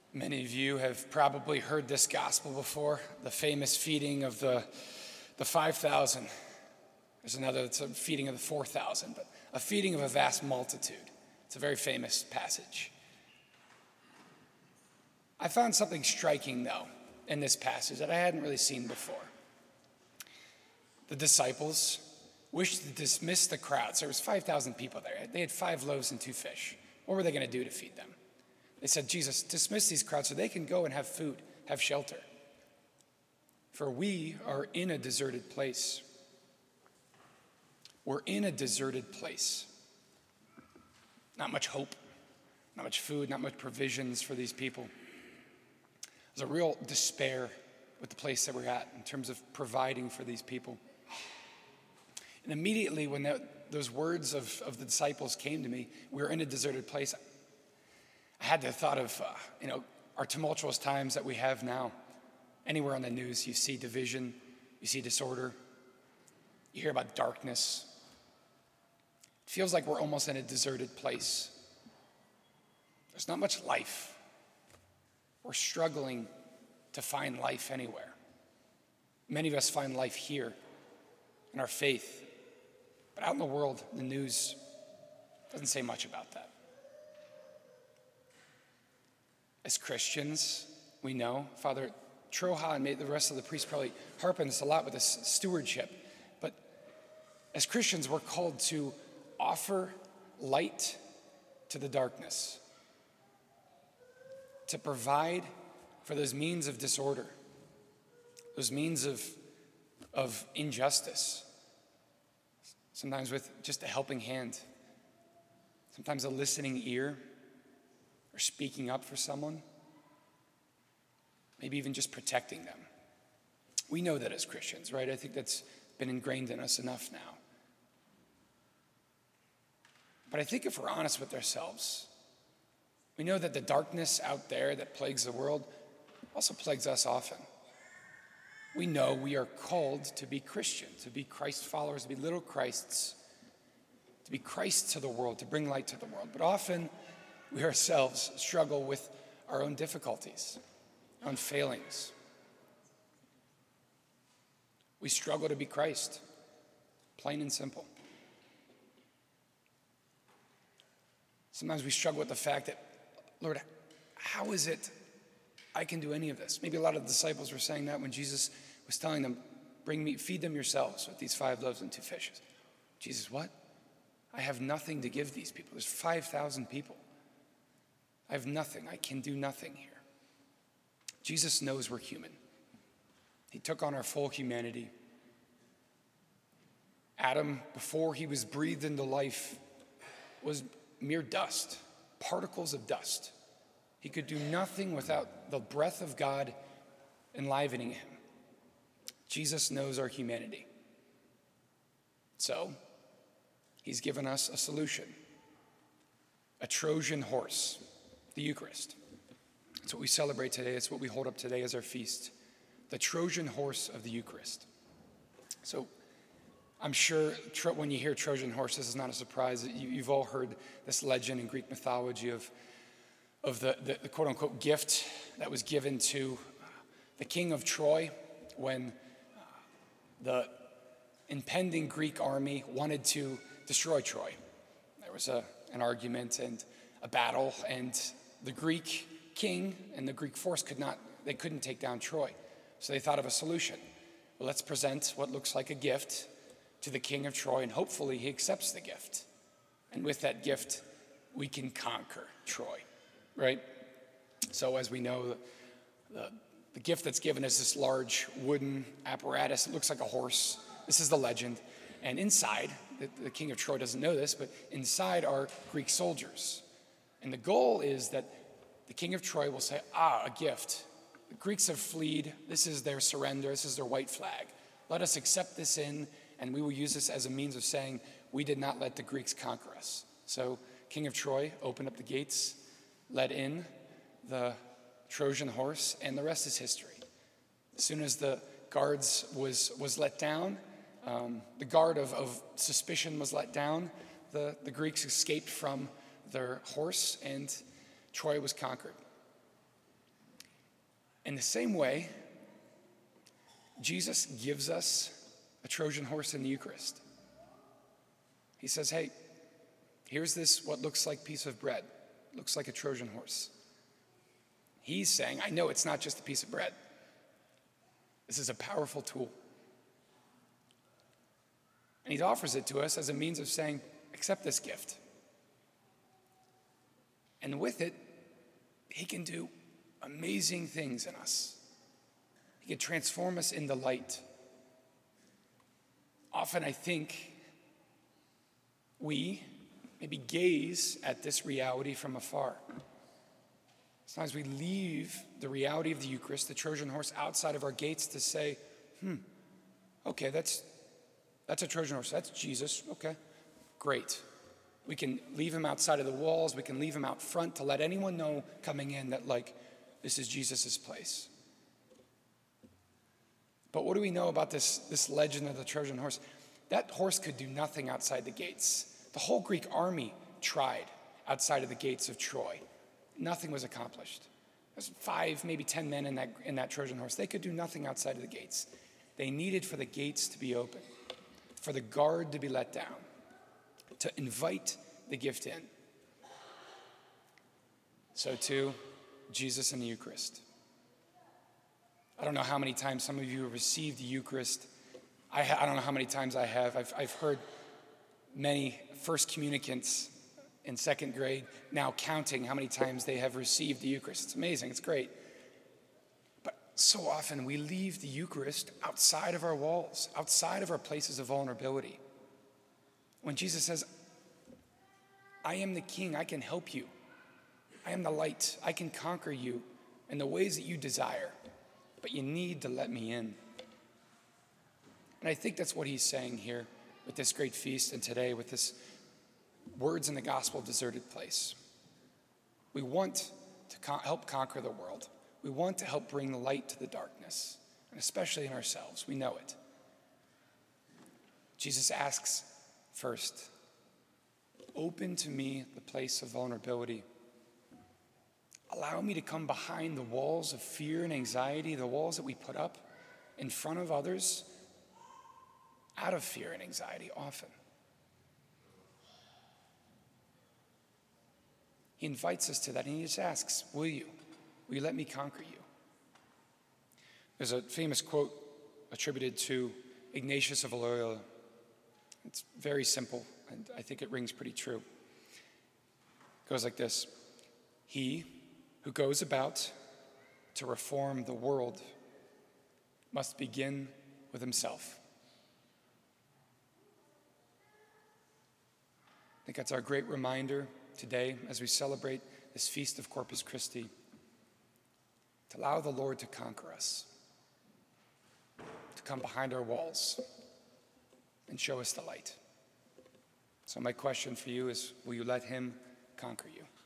Many of you have probably heard this gospel before, the famous feeding of the 5,000. There's another that's a feeding of the 4,000, but a feeding of a vast multitude. It's a very famous passage. I found something striking, though, in this passage that I hadn't really seen before. The disciples wished to dismiss the crowds. There was 5,000 people there. They had 5 loaves and 2 fish. What were they going to do to feed them? They said, Jesus, dismiss these crowds so they can go and have food, have shelter. For we are in a deserted place. We're in a deserted place. Not much hope, not much food, not much provisions for these people. There's a real despair with the place that we're at in terms of providing for these people. And immediately when those words of the disciples came to me, we're in a deserted place, I had the thought of, our tumultuous times that we have now. Anywhere on the news, you see division, you see disorder, you hear about darkness. It feels like we're almost in a deserted place. There's not much life. We're struggling to find life anywhere. Many of us find life here in our faith, but out in the world, the news doesn't say much about that. As Christians, we know, Father Troha and the rest of the priests probably harp on this a lot with this stewardship, but as Christians, we're called to offer light to the darkness, to provide for those means of disorder, those means of injustice, sometimes with just a helping hand, sometimes a listening ear, or speaking up for someone, maybe even just protecting them. We know that as Christians, right? I think that's been ingrained in us enough now. But I think if we're honest with ourselves, we know that the darkness out there that plagues the world also plagues us often. We know we are called to be Christian, to be Christ followers, to be little Christs, to be Christ to the world, to bring light to the world. But often we ourselves struggle with our own difficulties, our own failings. We struggle to be Christ, plain and simple. Sometimes we struggle with the fact that, Lord, how is it I can do any of this? Maybe a lot of the disciples were saying that when Jesus was telling them, feed them yourselves with these 5 loaves and 2 fishes. Jesus, what? I have nothing to give these people. There's 5,000 people. I have nothing. I can do nothing here. Jesus knows we're human. He took on our full humanity. Adam, before he was breathed into life, was mere dust, particles of dust. He could do nothing without the breath of God enlivening him. Jesus knows our humanity. So, he's given us a solution, a Trojan horse, the Eucharist. It's what we celebrate today. It's what we hold up today as our feast, the Trojan horse of the Eucharist. So, I'm sure when you hear Trojan horse, this is not a surprise. You've all heard this legend in Greek mythology of the quote-unquote gift that was given to the king of Troy when the impending Greek army wanted to destroy Troy. There was an argument and a battle, and the Greek king and the Greek force couldn't take down Troy. So they thought of a solution. Well, let's present what looks like a gift to the king of Troy, and hopefully he accepts the gift. And with that gift, we can conquer Troy, right? So as we know, the gift that's given is this large wooden apparatus. It looks like a horse. This is the legend. And inside, the king of Troy doesn't know this, but inside are Greek soldiers. And the goal is that the king of Troy will say, a gift. The Greeks have fled. This is their surrender. This is their white flag. Let us accept this in, and we will use this as a means of saying, we did not let the Greeks conquer us. So king of Troy opened up the gates, let in the Trojan horse, and the rest is history. As soon as the guards was let down, the guard of suspicion was let down, the Greeks escaped from their horse, and Troy was conquered. In the same way, Jesus gives us a Trojan horse in the Eucharist. He says, hey, here's this, what looks like piece of bread. Looks like a Trojan horse. He's saying, I know it's not just a piece of bread. This is a powerful tool. And he offers it to us as a means of saying, accept this gift. And with it, he can do amazing things in us. He can transform us into light. Often I think we maybe gaze at this reality from afar. Sometimes we leave the reality of the Eucharist, the Trojan horse, outside of our gates to say, okay, that's a Trojan horse. That's Jesus. Okay, great. We can leave him outside of the walls. We can leave him out front to let anyone know coming in that, this is Jesus' place. But what do we know about this legend of the Trojan horse? That horse could do nothing outside the gates. The whole Greek army tried outside of the gates of Troy. Nothing was accomplished. There's 5, maybe 10 men in that Trojan horse. They could do nothing outside of the gates. They needed for the gates to be open, for the guard to be let down, to invite the gift in. So too, Jesus in the Eucharist. I don't know how many times some of you have received the Eucharist. I don't know how many times I have. I've heard many first communicants in second grade now counting how many times they have received the Eucharist. It's amazing. It's great. But so often we leave the Eucharist outside of our walls, outside of our places of vulnerability. When Jesus says, I am the King, I can help you. I am the light, I can conquer you in the ways that you desire, but you need to let me in. And I think that's what he's saying here with this great feast and today with this words in the gospel, deserted place. We want to help conquer the world. We want to help bring light to the darkness, and especially in ourselves. We know it. Jesus asks first, open to me the place of vulnerability. Allow me to come behind the walls of fear and anxiety, the walls that we put up in front of others out of fear and anxiety often. He invites us to that, and he just asks, will you let me conquer you? There's a famous quote attributed to Ignatius of Loyola. It's very simple, and I think it rings pretty true. It goes like this: he who goes about to reform the world must begin with himself. I think that's our great reminder today as we celebrate this feast of Corpus Christi, to allow the Lord to conquer us, to come behind our walls and show us the light. So my question for you is, will you let him conquer you?